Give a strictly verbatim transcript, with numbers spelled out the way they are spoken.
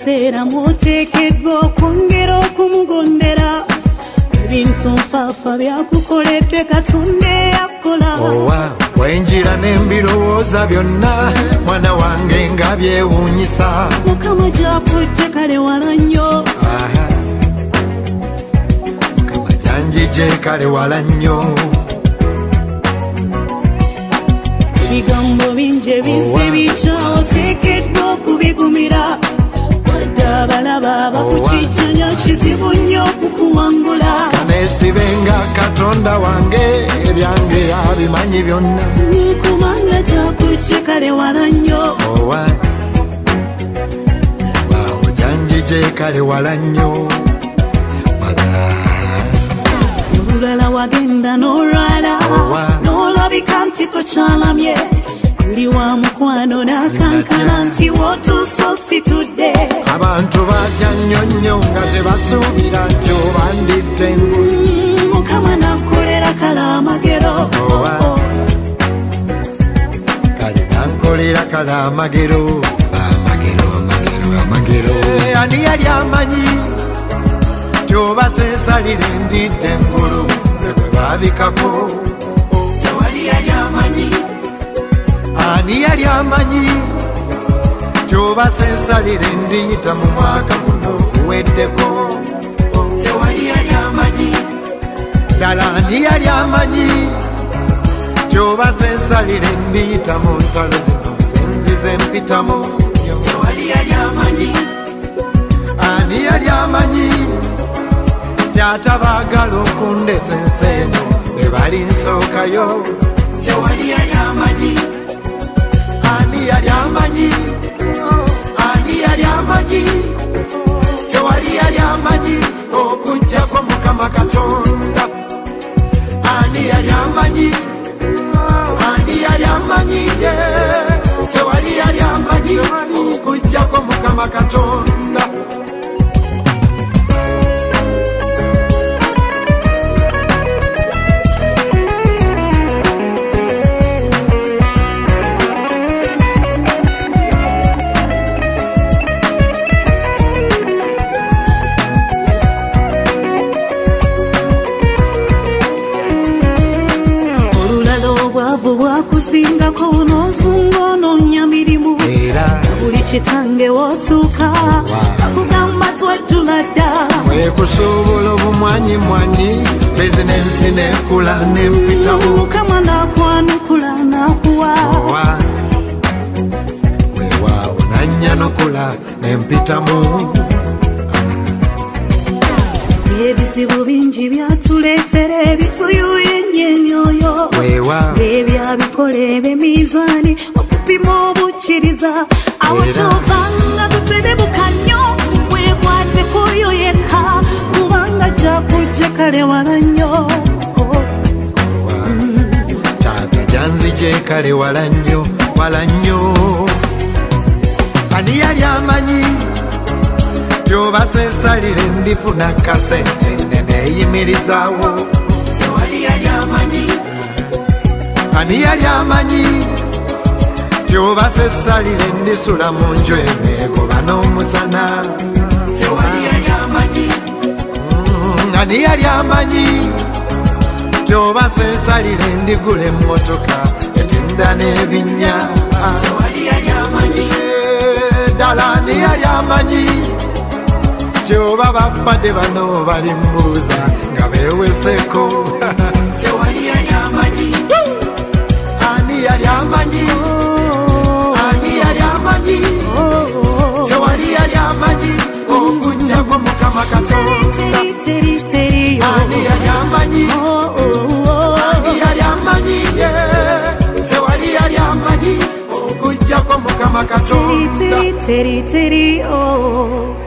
ebiseera muteekeddwa okwongera okumugondera ebintu nfaafa byakukoledde Katonda eyakola. Owa wenjira n'embirowooza byonna mwana wange nga byewuunyisa. Mukama gy'akujje kale wala nnyo. Mukama gyanjije kale wala nnyo. Ebigambo bingi ebinsi bikyawo oteekeddwa okubigumira. Wadde abalaba bakukijjanya kizibu nnyo okukuwangula. Kaneesibenga Katonda wange ebyange abimanyi byonna. Kubanga gy'akujje kale wala nnyo. Owa waawo gyanjije kale wala nnyo. Olulala wagenda n'olwala n'olabika nti tokyalamye. Oli wa mukwano n'akankana nti wootuuse ositudde. Abantu batya nnyo nnyo nga tebasuubira nti obandidde engulu. Mukama n'ankolera kale amagero. Kale n'ankolera kale amagero. Amagero amagero amagero. Ani yali amanyi gy'obaseesalira endidde engulu ze bwe baabikako. Tewali yali amanyi. Ani yali amanyi gy'obaseesalira endiyita mu mwaka guno guweddeko. Tewali yali amanyi. Ddala ani yali amanyi gy'obaseesalira endiyita mu ntalo zino zenzize empitamu. Tewali yali amanyi. Ani yali amanyi taata baagala okundesa ensi eno be bali nsookayo. Tewali yali amanyi. Ani yali amanyi. Ani yali amanyi. Tewali yali amanyi okujjako Mukama Katonda. Ani yali amanyi. Ani yali amanyi. Tewali yali amanyi okujjako Mukama Katonda. Bwakusingako n'osunga onoonya mirimu. Buli kitange wootuuka bakugamba twajjula dda. Wekusuubula obumwanyi mwanyi bizinensi n'ekula n'empitamu. Mukama n'akwanukula n'akuwa. Weewaawo n'annyanukula n'empitamu. Ebizibu bingi byatuleetera ebituyuya ennyo emyoyo. Ebyabikola eb'emizaani okupima obukkiriza. Awo kyovanga tuterebuka nnyo weekwate kuyo yekka kubanga gy'akujje kale wala nnyo. Taata gyanzije kale wala nnyo wala nnyo. Ani yali amanyi gy'obaseesalira endifuna kasente nnene eyimirizaawo. Tewali yali amanyi. Ani yali amanyi gy'obaseesalira endisula mu nju eneegoba n'omusana. Tewali yali amanyi. Ani yali amanyi gy'obaseesalira endigula emmotoka etinda n'ebinnya. Tewali yali amanyi. Ddala ani yali amanyi gy'oba bafadde bano bali mbuuza nga beeweseko. Tewali yali amanyi. Ani yali amanyi. Ani yali amanyi. Tewali yali amanyi okujjako Mukama Katonda. Ani yali amanyi. Ani yali amanyi. Tewali yali amanyi okujjako Mukama Katonda.